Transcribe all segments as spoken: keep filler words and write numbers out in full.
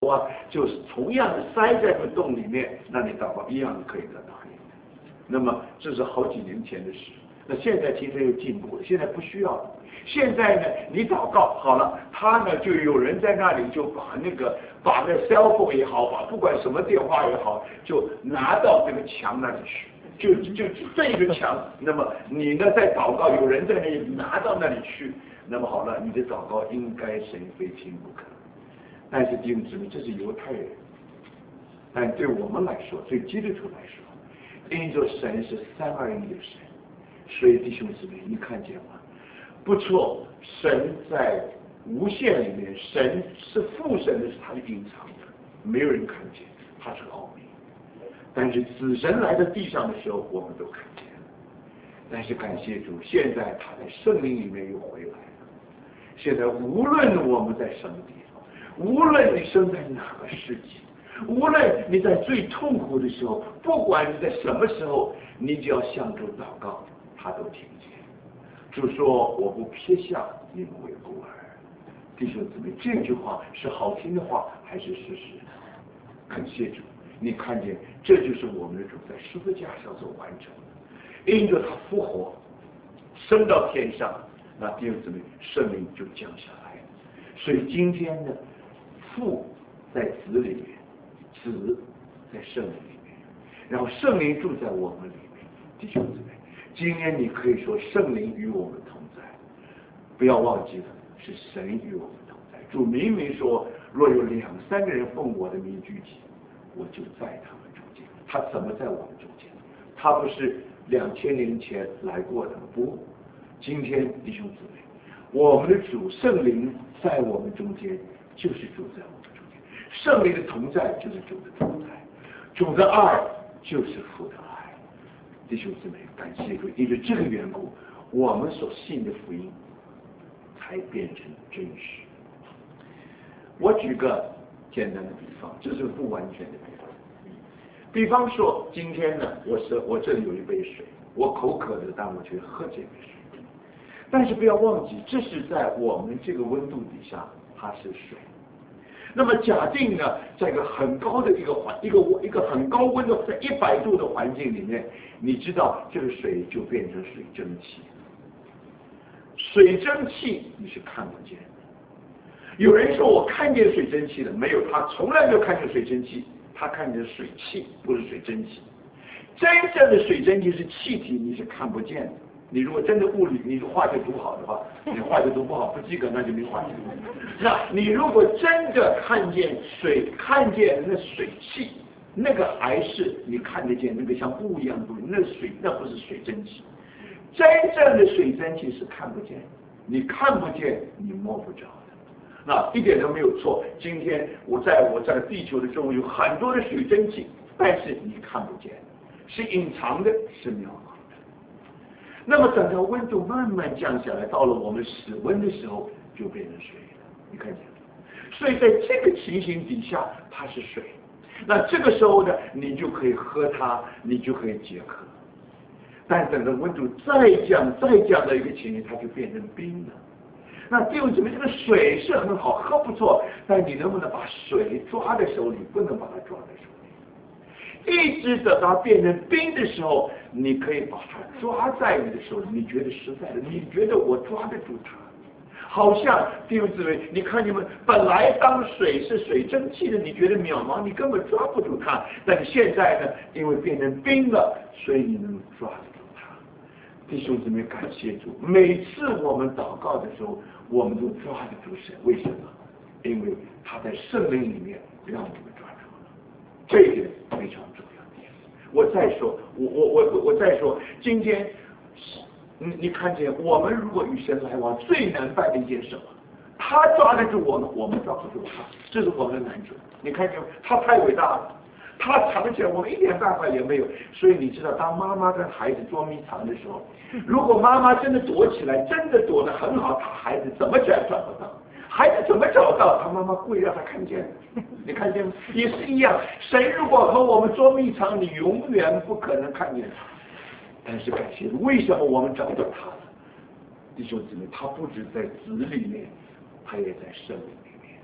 啊，就是同样的塞在个洞里面，那你祷告一样可以得到应允。那么这是好几年前的事，那现在其实又进步了，现在不需要了。现在呢，你祷告好了，他呢就有人在那里就把那个把那 cell phone 也好，把不管什么电话也好，就拿到这个墙那里去。就就对着墙，那么你呢在祷告，有人在那里拿到那里去，那么好了，你的祷告应该神非听不可。但是弟兄姊妹，这是犹太人，但对我们来说，对基督徒来说，因着神是三二一的神，所以弟兄姊妹，你看见吗？不错，神在无限里面，神是父神的，是他的隐藏的，没有人看见，他是奥秘。但是子神来到地上的时候，我们都看见了。但是感谢主，现在他在圣灵里面又回来了。现在无论我们在什么地方，无论你生在哪个世纪，无论你在最痛苦的时候，不管你在什么时候，你只要向主祷告，他都听见。主说：“我不撇下你们为孤儿。”弟兄姊妹，这句话是好听的话，还是事实？感谢主。你看见，这就是我们的主在十字架上所完成的，因着他复活，升到天上，那弟兄姊妹，圣灵就降下来了。所以今天呢，父在子里面，子在圣灵里面，然后圣灵住在我们里面。弟兄姊妹，今天你可以说圣灵与我们同在，不要忘记了，是神与我们同在。主明明说，若有两三个人奉我的名聚集，我就在他们中间。他怎么在我们中间？他不是两千年前来过的，不，今天弟兄姊妹，我们的主圣灵在我们中间，就是住在我们中间。圣灵的同在就是主的同在，主的爱就是父的爱。弟兄姊妹，感谢主，因为这个缘故，我们所信的福音才变成真实。我举个简单的比方，这是不完全的比方。比方说，今天呢，我是我这里有一杯水，我口渴的，但我却喝这杯水。但是不要忘记，这是在我们这个温度底下，它是水。那么假定呢，在一个很高的一个环，一个一个很高温的，在一百度的环境里面，你知道这个水就变成水蒸气。水蒸气你是看不见的。有人说我看见水蒸气了，没有，他从来没有看见水蒸气，他看见水汽，不是水蒸气。真正的水蒸气是气体，你是看不见的。你如果真的物理，你化学读好的话，你化学读不好不及格，那就没化学读。那你如果真的看见水，看见那水汽，那个还是你看得见那个像雾一样的东西，那水那不是水蒸气。真正的水蒸气是看不见，你看不见，你摸不着的。那一点都没有错。今天我在我在地球的周围有很多的水蒸气，但是你看不见，是隐藏的，是渺茫的。那么等到温度慢慢降下来，到了我们室温的时候，就变成水了。你看见吗？所以在这个情形底下，它是水。那这个时候呢，你就可以喝它，你就可以解渴。但等到温度再降、再降的一个情形，它就变成冰了。那弟兄姊妹，这个水是很好喝，不错，但你能不能把水抓在手里？不能把它抓在手里。一直等它变成冰的时候，你可以把它抓在你的手里，你觉得实在的，你觉得我抓得住它。好像弟兄姊妹，你看你们本来当水是水蒸气的，你觉得渺茫，你根本抓不住它。但是现在呢，因为变成冰了，所以你能抓得住它。弟兄姊妹，感谢主！每次我们祷告的时候，我们都抓得住神。为什么？因为他在圣灵里面让我们抓住了。这一点非常重要。我再说，我我我我再说，今天。你你看见我们如果与神来往，最难办的一件什么？他抓得住我们，我们抓不住他，这是我们的难处。你看见他太伟大了，他藏起来，我们一点办法也没有。所以你知道，当妈妈跟孩子捉迷藏的时候，如果妈妈真的躲起来，真的躲得很好，他孩子怎么找也找不到。孩子怎么找到？他妈妈故意让他看见。你看见吗？也是一样。神如果和我们捉迷藏，你永远不可能看见他。但是感谢，为什么我们找到他了？弟兄姊妹，他不止在子里面，他也在圣灵里面。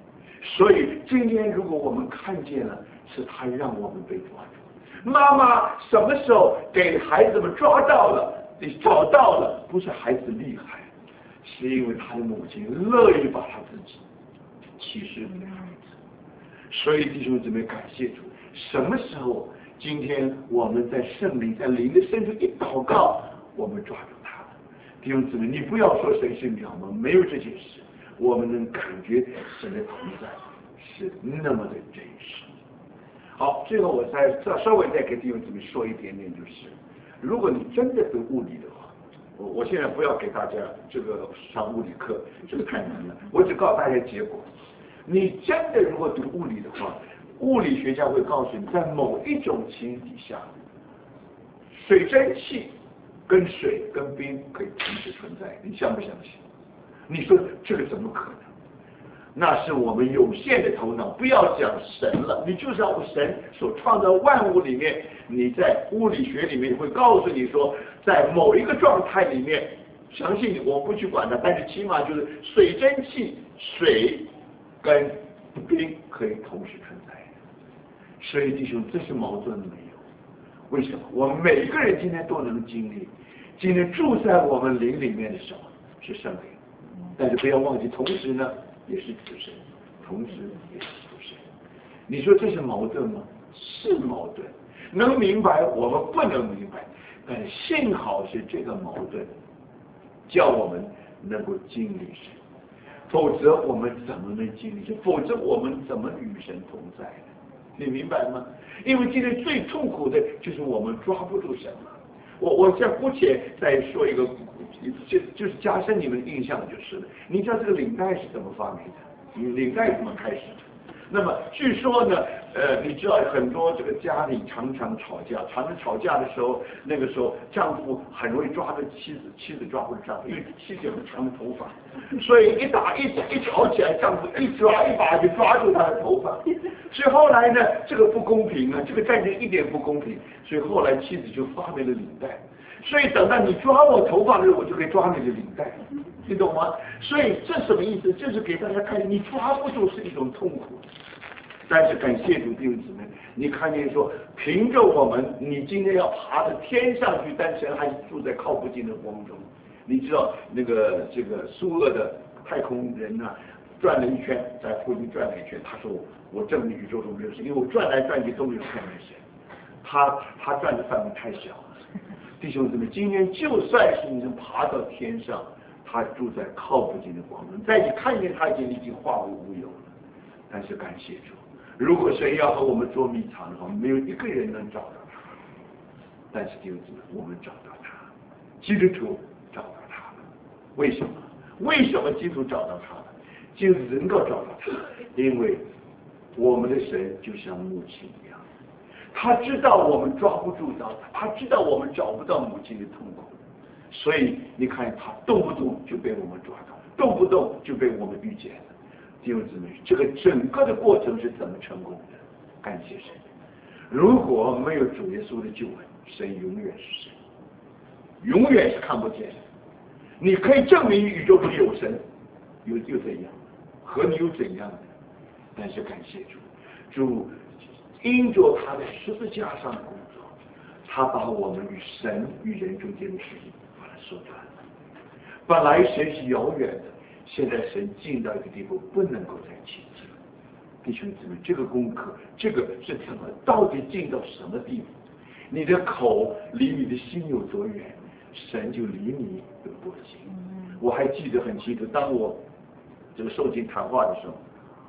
所以今天如果我们看见了，是他让我们被抓住。妈妈什么时候给孩子们抓到了，找到了，不是孩子厉害，是因为他的母亲乐意把他自己启示给孩子。所以弟兄姊妹，感谢主。什么时候今天我们在圣灵在灵的深处一祷告，我们抓住他了。弟兄姊妹，你不要说神是渺茫，没有这件事，我们能感觉神的同在是那么的真实。好，最后我再再稍微再给弟兄姊妹说一点点，就是如果你真的读物理的话，我我现在不要给大家这个上物理课，这个太难了，我只告诉大家结果。你真的如果读物理的话，物理学家会告诉你，在某一种情形底下，水蒸气跟水跟冰可以同时存在，你相不相信？你说这个怎么可能？那是我们有限的头脑，不要讲神了，你就是要神所创造万物里面，你在物理学里面会告诉你说，在某一个状态里面，相信你，我不去管它，但是起码就是水蒸气、水跟冰可以同时存在。所以弟兄，这是矛盾没有？为什么？我们每一个人今天都能经历，今天住在我们灵里面的时候是圣灵，但是不要忘记，同时呢也是主神，同时也是主神。你说这是矛盾吗？是矛盾。能明白我们不能明白，但幸好是这个矛盾，叫我们能够经历神。否则我们怎么能经历神？否则我们怎么与神同在呢？你明白吗？因为今天最痛苦的就是我们抓不住神了。我我先姑且再说一个，就就是加深你们的印象就是了。你知道这个领带是怎么发明的？领带怎么开始的？那么据说呢，呃，你知道很多这个家里常常吵架，常常吵架的时候，那个时候丈夫很容易抓着妻子，妻子抓不住丈夫，因为妻子有长的头发，所以一打一一吵起来，丈夫一抓一把就抓住她的头发。所以后来呢，这个不公平啊，这个战争一点不公平，所以后来妻子就发明了领带。所以等到你抓我头发的时候，我就可以抓你的领带，你懂吗？所以这什么意思？就是给大家看，你抓不住是一种痛苦。但是感谢主弟兄姊妹，你看见说，凭着我们，你今天要爬到天上去，但神还是住在靠不近的光中。你知道那个这个苏俄的太空人呢、啊，转了一圈，在附近转了一圈，他说我证明宇宙中没有神，因为我转来转去都没有看见神。他他转的范围太小了。弟兄姊妹，今天就算是你能爬到天上，他住在靠不近的光中，在你看见他已经已经化为乌有了。但是感谢主，如果神要和我们捉迷藏的话，没有一个人能找到他。但是弟兄姊妹，我们找到他，基督徒找到他了。为什么？为什么基督徒找到他了？基督徒能够找到他，因为我们的神就像母亲一样。他知道我们抓不住到他，他知道我们找不到母亲的痛苦，所以你看他动不动就被我们抓到，动不动就被我们遇见了。弟兄姊妹，这个整个的过程是怎么成功的？感谢神！如果没有主耶稣的救恩，神永远是神，永远是看不见的。你可以证明宇宙中有神，又又怎样？和你又怎样的？但是感谢主，主因着他的十字架上的工作，他把我们与神与人中间的事情把它缩短了。本来神是遥远的，现在神近到一个地步，不能够再亲近。弟兄姊妹，这个功课，这个是怎么到底近到什么地步？你的口离你的心有多远，神就离你有多近。我还记得很清楚，当我这个受尽谈话的时候，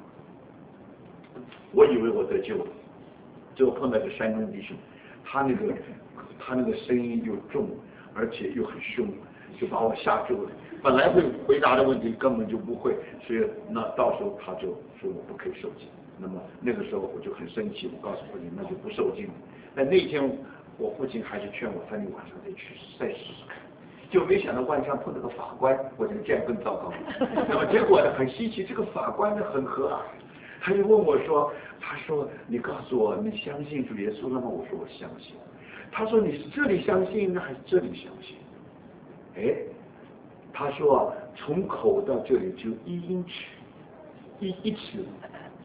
我以为我得救了。最后碰到一个山东弟兄，他那个他那个声音又重，而且又很凶，就把我吓住了。本来会回答的问题根本就不会，所以那到时候他就说我不可以受浸。那么那个时候我就很生气，我告诉父亲那就不受浸了。但那天我父亲还是劝我，他你晚上再去再试试看。就没想到晚上碰到个法官，我这个这样更糟糕。那么结果呢，很稀奇，这个法官呢很和蔼。他就问我说：“他说你告诉我，你相信主耶稣了吗？”我说：“我相信。”他说：“你是这里相信呢，还是这里相信？”哎，他说啊，从口到这里只有一英尺，一一尺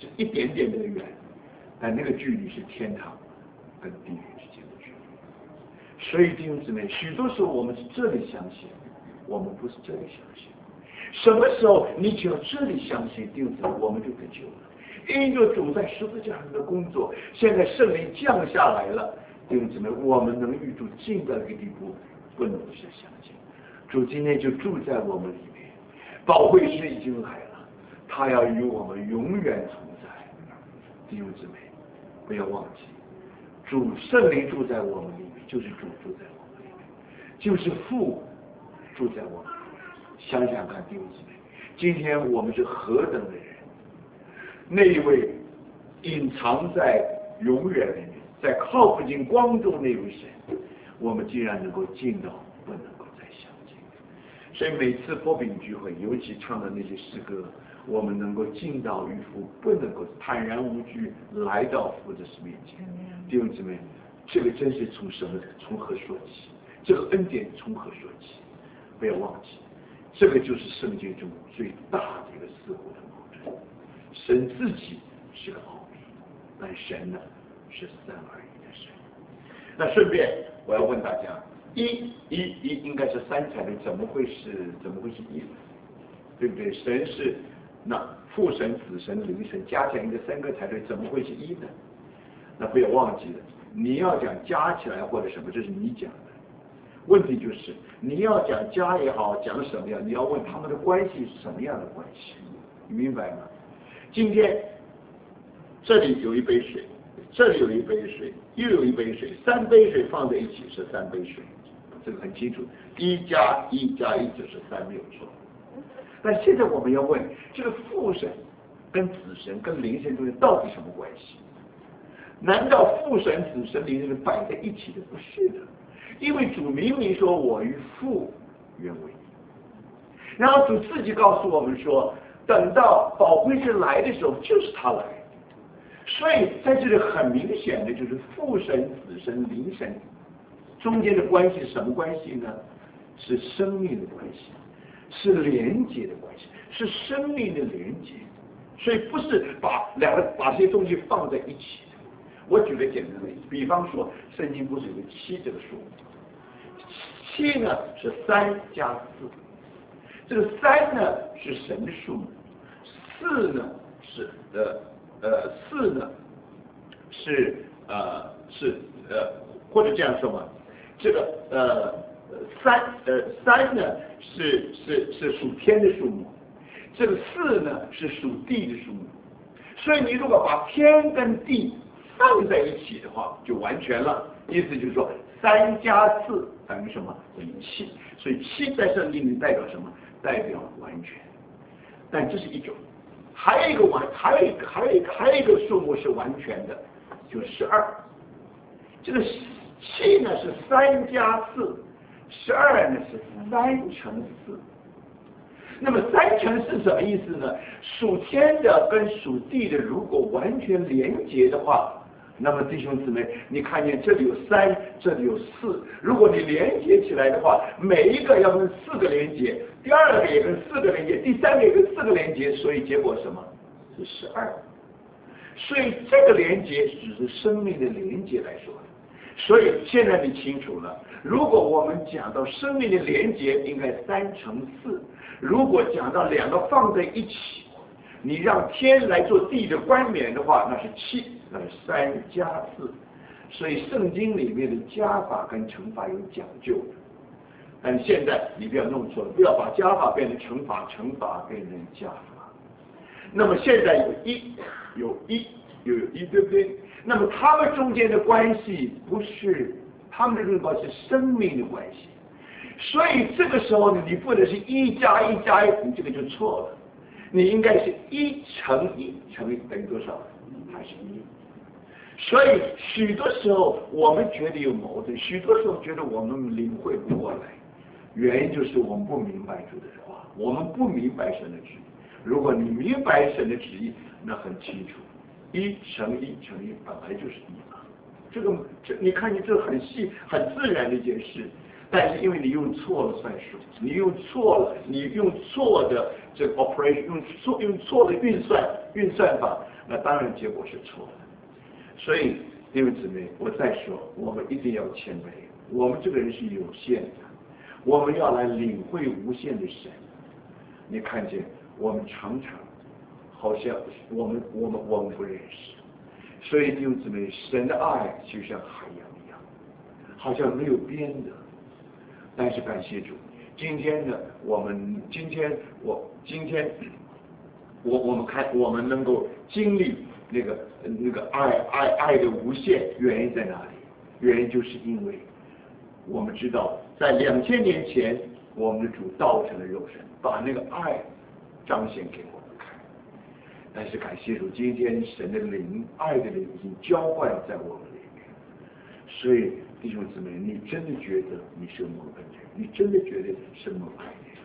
这一点点的远，但那个距离是天堂跟地狱之间的距离。所以弟兄姊妹，许多时候我们是这里相信，我们不是这里相信。什么时候你只要这里相信，弟兄姊妹，我们就得救了。因着主在十字架上的工作，现在圣灵降下来了，弟兄姊妹，我们能与主近到一个地步，不能不是相信。主今天就住在我们里面，保惠师已经来了，他要与我们永远同在。弟兄姊妹，不要忘记，主圣灵住在我们里面，就是主住在我们里面，就是父住在我们里面。想想看，弟兄姊妹，今天我们是何等的人！那一位隐藏在永远里面，在靠不进光中那位神，我们竟然能够进到，不能够再相见。所以每次波饼聚会，尤其唱的那些诗歌，我们能够进到与父，不能够坦然无惧来到父的面前。弟兄姊妹，这个真是从什么从何说起？这个恩典从何说起？不要忘记，这个就是圣经中最大的一个似乎的矛盾。神自己是个奥秘，但神呢是三而一的神。那顺便我要问大家，一一一应该是三才对，怎么会是怎么会是一呢？对不对？神是那父神、子神、灵神加起来应该三个才对，怎么会是一呢？那不要忘记了，你要讲加起来或者什么，这是你讲的。问题就是你要讲加也好，讲什么样，你要问他们的关系是什么样的关系，你明白吗？今天这里有一杯水，这里有一杯水，又有一杯水，三杯水放在一起是三杯水，这个很清楚，一加一加一就是三，没有错。但现在我们要问，这个父神跟子神跟灵神中间到底什么关系？难道父神、子神、灵神摆在一起的？不是的，因为主明明说我与父原为一，然后主自己告诉我们说，等到保惠师来的时候，就是他来。所以在这里很明显的就是父神、子神、灵神中间的关系是什么关系呢？是生命的关系，是连接的关系，是生命的连接。所以不是把两个把这些东西放在一起的。我举个简单的例子，比方说圣经不是有个七这个数目，七呢是三加四，这个三呢是神的数目，四呢是呃呃四呢是呃是呃或者这样说嘛，这个呃三呃三呢是是是属天的数目，这个四呢是属地的数目，所以你如果把天跟地放在一起的话，就完全了。意思就是说，三加四等于什么？等于七。所以七在圣经里代表什么？代表完全。但这是一种，还有一个完，还有一个，还有一个，还有一个数目是完全的，就是十二。这个七呢是三加四，十二呢是三乘四。那么三乘四什么意思呢？属天的跟属地的如果完全连结的话，那么弟兄姊妹，你看见这里有三，这里有四，如果你连接起来的话，每一个要跟四个连接，第二个也跟四个连接，第三个也跟四个连接，所以结果什么？是十二。所以这个连接只是生命的连接来说的。所以现在你清楚了，如果我们讲到生命的连接，应该三乘四；如果讲到两个放在一起，你让天来做地的冠冕的话，那是七，那是三加四。所以圣经里面的加法跟乘法有讲究的。但现在你不要弄错了，不要把加法变成乘法，乘法变成加法。那么现在有一，有一，又有一，对不对？那么他们中间的关系不是他们的这个关系，是生命的关系。所以这个时候呢，你不能是一加一加一，你这个就错了。你应该是一乘一乘一等于多少？还是一。所以许多时候我们觉得有矛盾，许多时候觉得我们领会不过来，原因就是我们不明白主的话，我们不明白神的旨意。如果你明白神的旨意，那很清楚，一乘一乘一本来就是一嘛。这个这你看见这很细很自然的一件事，但是因为你用错了算术，你用错了，你用错的这个 operation， 用错用错的运算运算法， 那当然结果是错的。所以弟兄姊妹，我再说，我们一定要谦卑。我们这个人是有限的，我们要来领会无限的神。你看见我们常常好像我们我们我们不认识，所以弟兄姊妹，神的爱就像海洋一样，好像没有边的。但是感谢主，今天呢，我们今天我今天我我们看我们能够经历那个那个爱爱爱的无限，原因在哪里？原因就是因为我们知道，在两千年前，我们的主道成了肉身，把那个爱彰显给我们看。但是感谢主，今天神的灵，爱的灵已经浇灌在我们里面。所以弟兄姊妹，你真的觉得你是蒙恩的人，你真的觉得是蒙爱的人。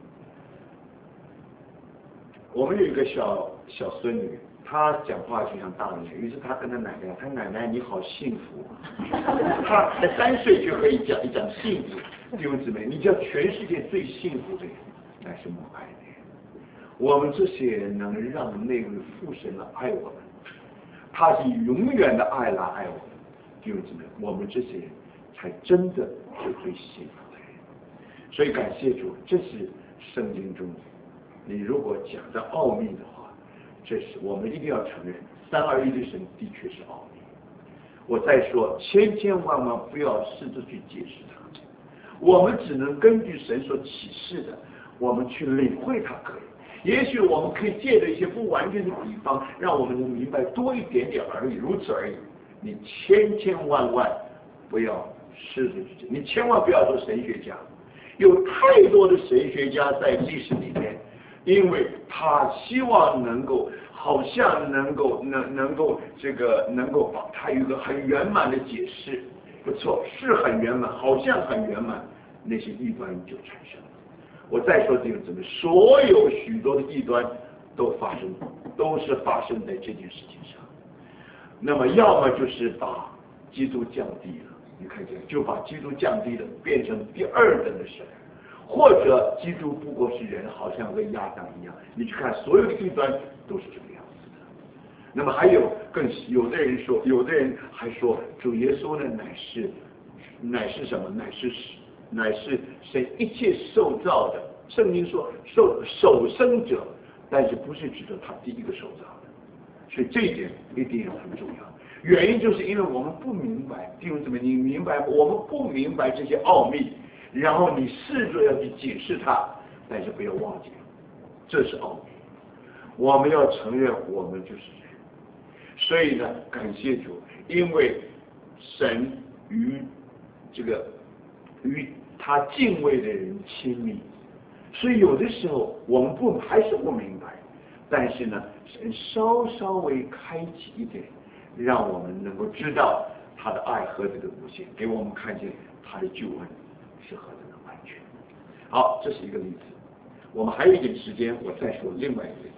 我们有一个小小孙女，她讲话就像大人，于是她跟她奶奶，她奶奶你好幸福，她才三岁就可以讲一讲幸福。弟兄姊妹，你知道全世界最幸福的人，乃是蒙爱的人。我们这些人能让那位父神来爱我们，他是以永远的爱来爱我们。弟兄姊妹，我们这些人才真的是最幸福的人。所以感谢主，这是圣经中。你如果讲的奥秘的话，这是我们一定要承认，三二一的神的确是奥秘。我再说，千千万万不要试着去解释它，我们只能根据神所启示的，我们去领会它可以。也许我们可以借着一些不完全的比方，让我们能明白多一点点而已，如此而已。你千千万万不要试着去解，你千万不要做神学家。有太多的神学家在历史里面。因为他希望能够，好像能够能能够这个能够把他有一个很圆满的解释，不错，是很圆满，好像很圆满，那些异端就产生了。我再说这个怎么，所有许多的异端都发生，都是发生在这件事情上。那么要么就是把基督降低了，你看见就把基督降低了，变成第二等的神。或者基督不过是人，好像跟亚当一样。你去看所有的异端都是这个样子的。那么还有更有的人说，有的人还说主耶稣呢乃是乃是什么？乃是乃是神一切受造的。圣经说受首生者，但是不是指着他第一个受造的。所以这一点一定要很重要。原因就是因为我们不明白，弟兄姊妹，你明白？我们不明白这些奥秘。然后你试着要去解释它，但是不要忘记，这是奥秘。我们要承认我们就是人。所以呢，感谢主，因为神与这个与他敬畏的人亲密，所以有的时候我们不还是不明白，但是呢，神稍稍微开启一点，让我们能够知道他的爱何等的无限，给我们看见他的救恩是何等的完全。好，这是一个例子。我们还有一点时间，我再说另外一个例子。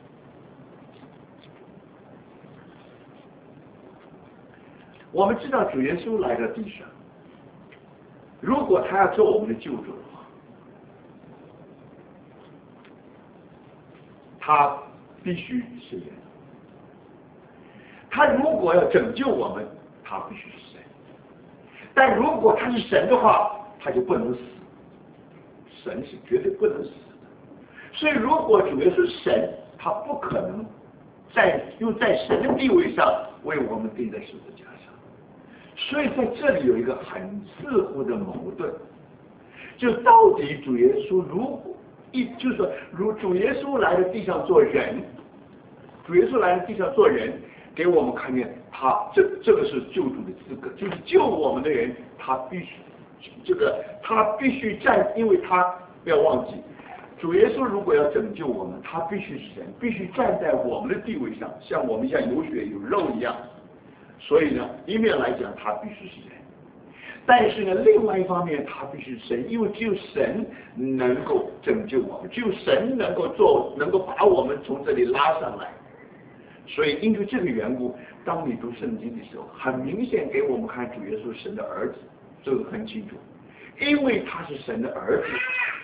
我们知道主耶稣来到地上，如果他要做我们的救主的话，他必须是人。他如果要拯救我们，他必须是神。但如果他是神的话，他就不能死。神是绝对不能死的。所以如果主耶稣是神，他不可能在又在神的地位上为我们钉在十字架上。所以在这里有一个很似乎的矛盾，就到底主耶稣如果一就是说，如主耶稣来到地上做人，主耶稣来到地上做人，给我们看见他这这个是救主的资格，就是救我们的人，他必须这个他必须站，因为他不要忘记，主耶稣如果要拯救我们，他必须是人，必须站在我们的地位上，像我们像有血有肉一样。所以呢，一面来讲他必须是人，但是呢，另外一方面他必须是神，因为只有神能够拯救我们，只有神能够做，能够把我们从这里拉上来。所以因为这个缘故，当你读圣经的时候，很明显给我们看主耶稣是神的儿子，这个很清楚。因为他是神的儿子，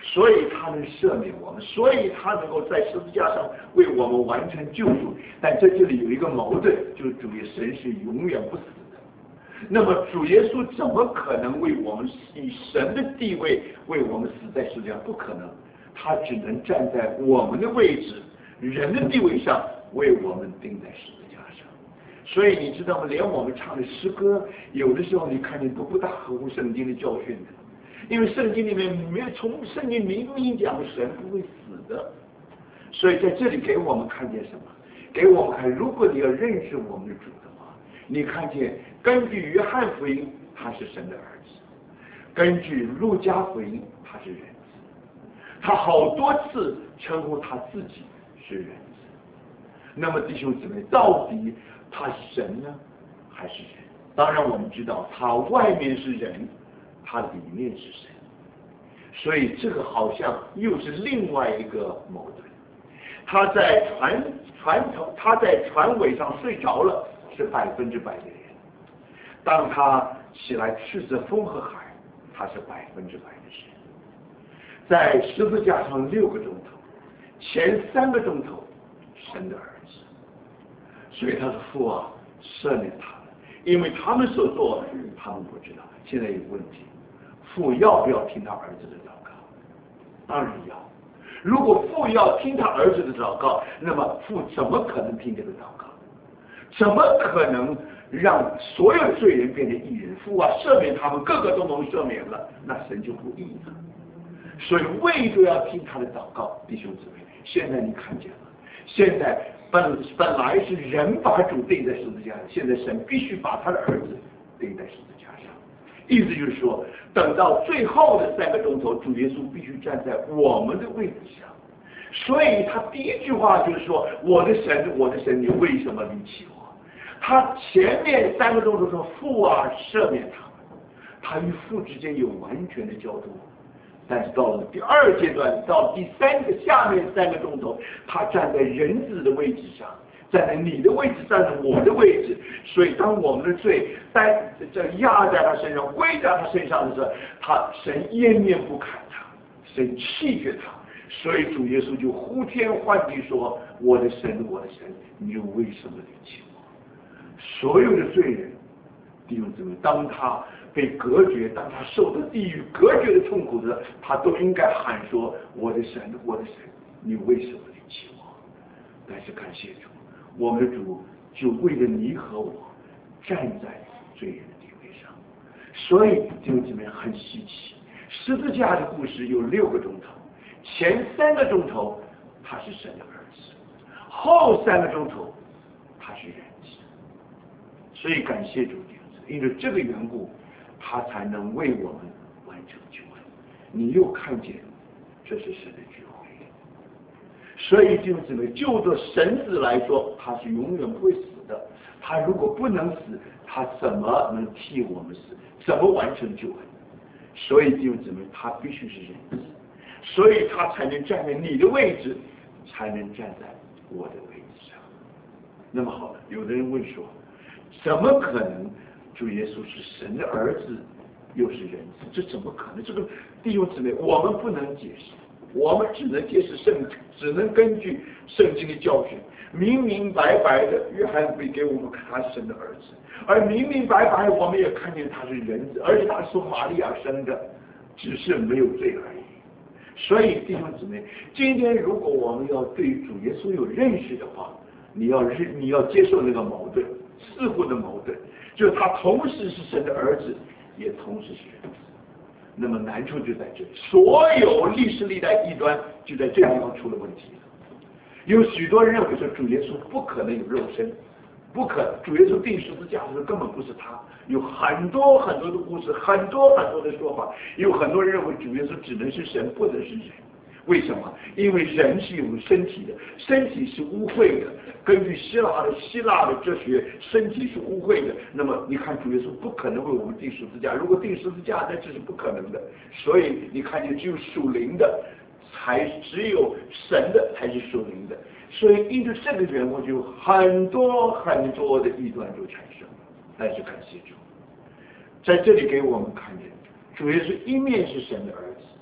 所以他能赦免我们，所以他能够在十字架上为我们完成救赎。但在这里有一个矛盾，就是主耶稣神是永远不死的。那么主耶稣怎么可能为我们以神的地位为我们死在十字架？不可能，他只能站在我们的位置，人的地位上为我们钉在十字架上。所以你知道吗？连我们唱的诗歌，有的时候你看见都不大合乎圣经的教训的。因为圣经里面没有从圣经明明讲神不会死的，所以在这里给我们看见什么？给我们看，如果你要认识我们的主的话，你看见根据约翰福音他是神的儿子，根据路加福音他是人子，他好多次称呼他自己是人子。那么弟兄姊妹，到底他是神呢，还是人？当然我们知道他外面是人，他里面是神，所以这个好像又是另外一个矛盾。他在船船头，他在船尾上睡着了，是百分之百的人；当他起来斥责风和海，他是百分之百的神。在十字架上六个钟头，前三个钟头神的儿子，所以他说父啊，赦免他们，因为他们所做的他们不知道。现在有问题，父要不要听他儿子的祷告？当然要。如果父要听他儿子的祷告，那么父怎么可能听这个祷告？怎么可能让所有罪人变成义人？父啊，赦免他们，个个都能赦免了，那神就不义了。所以为着要听他的祷告，弟兄姊妹，现在你看见了，现在本本来是人把主钉在十字架上，现在神必须把他的儿子钉在十字架上。意思就是说，等到最后的三个钟头，主耶稣必须站在我们的位置上。所以他第一句话就是说：“我的神，我的神，你为什么离弃我？”他前面三个钟头说：“父啊，赦免他们。”他与父之间有完全的交通。但是到了第二阶段，到第三个下面三个钟头，他站在人子的位置上。站在你的位置，站在我的位置，所以当我们的罪在这压在他身上、归在他身上的时候，他神湮灭不砍他，神弃绝他，所以主耶稣就呼天唤地说：“我的神，我的神，你又为什么离弃我？”所有的罪人，弟兄姊妹，当他被隔绝，当他受到地狱隔绝的痛苦的时候，他都应该喊说：“我的神，我的神，你为什么离弃我？”但是感谢主。我们的主就为了你和我站在罪人的地位上，所以弟兄姊妹很稀奇。十字架的故事有六个钟头，前三个钟头他是神的儿子，后三个钟头他是人子。所以感谢主，弟兄姊妹，因为这个缘故，他才能为我们完成救恩。你又看见这是神的智慧。所以弟兄姊妹，就着神子来说，他是永远不会死的。他如果不能死，他怎么能替我们死？怎么完成救恩？所以弟兄姊妹，他必须是人子，所以他才能站在你的位置，才能站在我的位置上。那么好了，有的人问说，怎么可能主耶稣是神的儿子，又是人子？这怎么可能？这个弟兄姊妹，我们不能解释。我们只能解释圣，只能根据圣经的教训，明明白白的，约翰会给我们看他是神的儿子，而明明白白我们也看见他是人子，而且他是从玛利亚生的，只是没有罪而已。所以弟兄姊妹，今天如果我们要对主耶稣有认识的话，你要认，你要接受那个矛盾，似乎的矛盾，就是他同时是神的儿子，也同时是人子。那么难处就在这里，所有历史历代异端就在这个地方出了问题了。有许多人认为说主耶稣不可能有肉身，不可，主耶稣钉十字架的时候根本不是他。有很多很多的故事，很多很多的说法，有很多人认为主耶稣只能是神，不能是人。为什么？因为人是有身体的，身体是污秽的。根据希腊的希腊的哲学，身体是污秽的。那么你看主耶稣不可能为我们钉十字架，如果钉十字架，那这是不可能的。所以你看见只有属灵的，才只有神的才是属灵的。所以因着这个缘故，就很多很多的异端就产生了。但是感谢主，在这里给我们看见，主耶稣一面是神的儿子，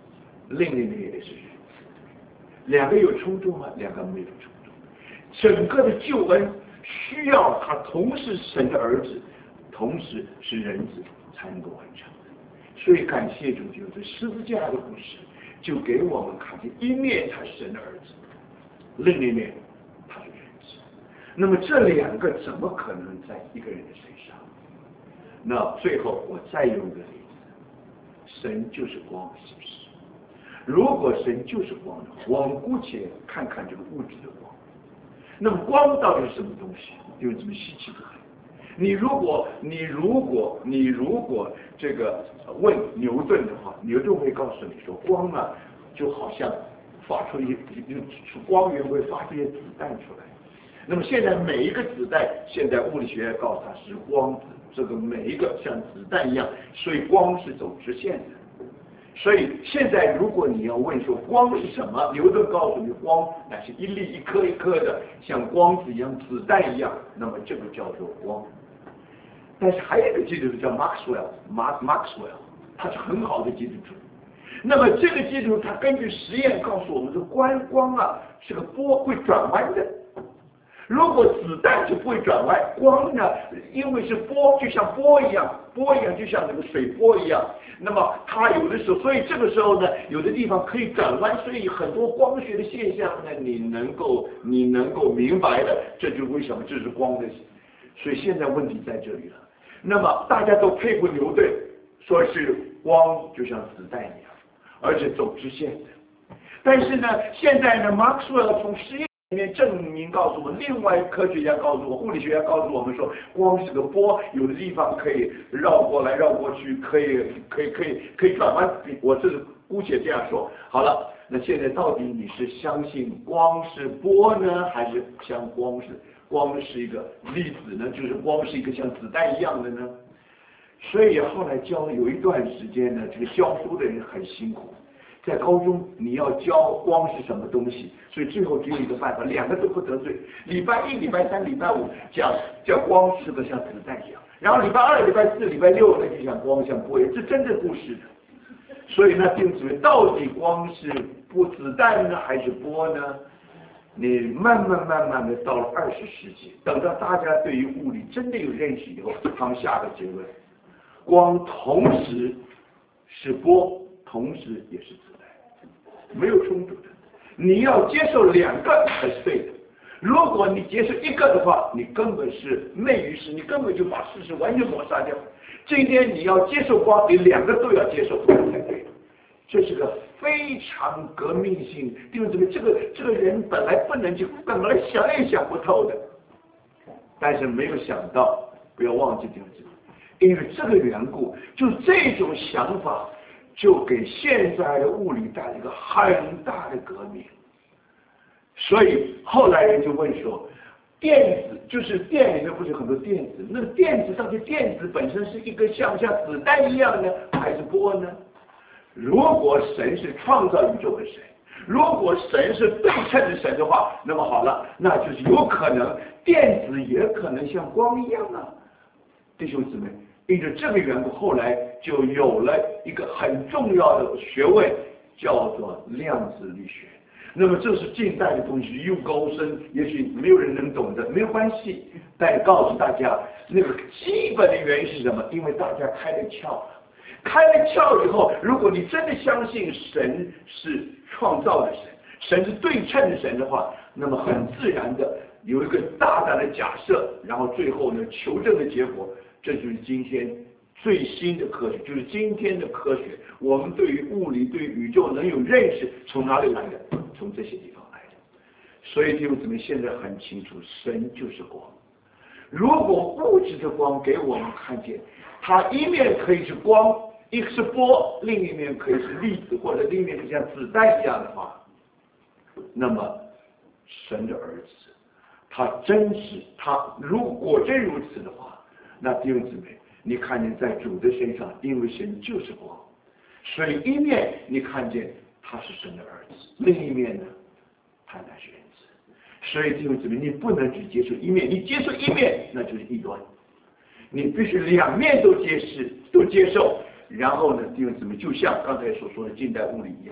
另一面也是人子。两个有冲突吗？两个没有冲突。整个的救恩需要他同时神的儿子，同时是人子才能够完成的。所以感谢主，就是十字架的故事，就给我们看见一面他是神的儿子，另一面他是人子。那么这两个怎么可能在一个人的身上？那最后我再用一个例子，神就是光，是不是？如果神就是光的话，我们姑且看看这个物质的光。那么光到底是什么东西？有这么稀奇的很。你如果你如果你如果这个问牛顿的话，牛顿会告诉你说，光啊就好像发出一就光源会发出一些子弹出来。那么现在每一个子弹，现在物理学告诉它是光子，这个每一个像子弹一样，所以光是走直线的。所以现在如果你要问说光是什么，牛顿告诉你光乃是一粒一颗一颗的，像光子一样子弹一样，那么这个叫做光。但是还有一个基督徒叫 Maxwell Mark Maxwell， 他是很好的基督徒。那么这个基督徒他根据实验告诉我们说，光光啊是个波，会转弯的。如果子弹就不会转弯，光呢，因为是波，就像波一样，波一样就像那个水波一样。那么它有的时候，所以这个时候呢，有的地方可以转弯，所以很多光学的现象呢，你能够你能够明白的，这就是为什么这是光的。所以现在问题在这里了。那么大家都佩服牛顿，说是光就像子弹一样，而且走直线的。但是呢，现在呢，马克思韦尔从实验里面证明告诉我们，另外科学家告诉我，物理学家告诉我们说，光是个波，有的地方可以绕过来绕过去，可以可以可以可以转弯。我是姑且这样说好了。那现在到底你是相信光是波呢，还是像光是光是一个粒子呢？就是光是一个像子弹一样的呢？所以后来教有一段时间呢，这个教书的人很辛苦。在高中你要教光是什么东西，所以最后只有一个办法，两个都不得罪。礼拜一、礼拜三、礼拜五讲讲光是个像子弹一样，然后礼拜二、礼拜四、礼拜六呢就讲光像波一样，这真的不是的。所以呢，弟兄姊妹，到底光是不子弹呢，还是波呢？你慢慢慢慢的到了二十世纪，等到大家对于物理真的有认识以后，他们下个结论：光同时是波，同时也是子弹，没有冲突的。你要接受两个才是对的。如果你接受一个的话，你根本是昧于事，你根本就把事实完全抹杀掉。今天你要接受光，你两个都要接受才对。这是个非常革命性，因为这个这个这个人本来不能就本来想也想不透的，但是没有想到，不要忘记这个，因为这个缘故，就这种想法就给现在的物理带来一个很大的革命。所以后来人就问说，电子就是电里面不是很多电子，那个电子到底电子本身是一个像像子弹一样呢，还是波呢？如果神是创造宇宙的神，如果神是对称的神的话，那么好了，那就是有可能电子也可能像光一样啊。弟兄姊妹，因着这个缘故，后来就有了一个很重要的学问，叫做量子力学。那么这是近代的东西，又高深，也许没有人能懂的，没有关系。但告诉大家，那个基本的原因是什么？因为大家开了窍。开了窍以后，如果你真的相信神是创造的神，神是对称的神的话，那么很自然的有一个大胆的假设，然后最后呢求证的结果，这就是今天最新的科学，就是今天的科学。我们对于物理、对于宇宙能有认识，从哪里来的？从这些地方来的。所以弟兄姊妹现在很清楚，神就是光。如果物质的光给我们看见，它一面可以是光，一个是波，另一面可以是粒子，或者另一面是像子弹一样的话，那么神的儿子，他真是他如果真如此的话，那弟兄姊妹，你看见在主的身上，因为神就是光，所以一面你看见他是神的儿子，另一面呢，他乃是人子。所以弟兄姊妹，你不能只接受一面，你接受一面那就是异端，你必须两面都接受，都接受。然后呢，弟兄姊妹，就像刚才所说的近代物理一样，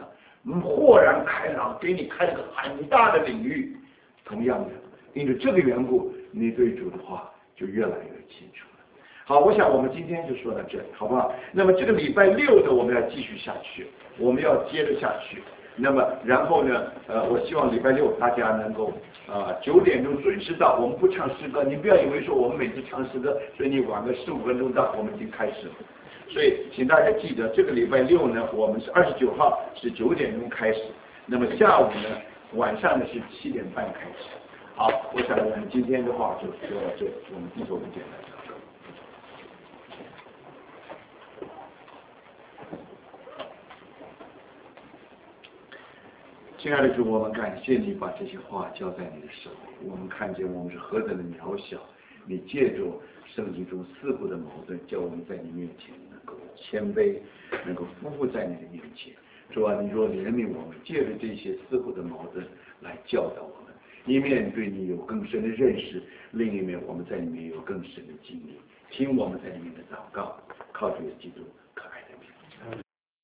豁然开朗，给你开了个很大的领域。同样的，因着这个缘故，你对主的话就越来越清楚了。好，我想我们今天就说到这里，好不好？那么这个礼拜六呢，我们要继续下去，我们要接着下去。那么然后呢，呃，我希望礼拜六大家能够啊九点钟准时到。我们不唱诗歌，你不要以为说我们每次唱诗歌，所以你晚个十五分钟到，我们已经开始了。所以请大家记得，这个礼拜六呢，我们是二十九号是九点钟开始，那么下午呢，晚上呢是七点半开始。好，我想我们今天的话就说到这里，我们低头不见了。亲爱的主，我们感谢你把这些话交在你的手里，我们看见我们是何等的渺小。你借助圣经中似乎的矛盾，叫我们在你面前能够谦卑，能够匍匐在你的面前。主啊，你若怜悯我们，借着这些似乎的矛盾来教导我们，一面对你有更深的认识，另一面我们在里面有更深的经历。听我们在里面的祷告，靠主耶稣基督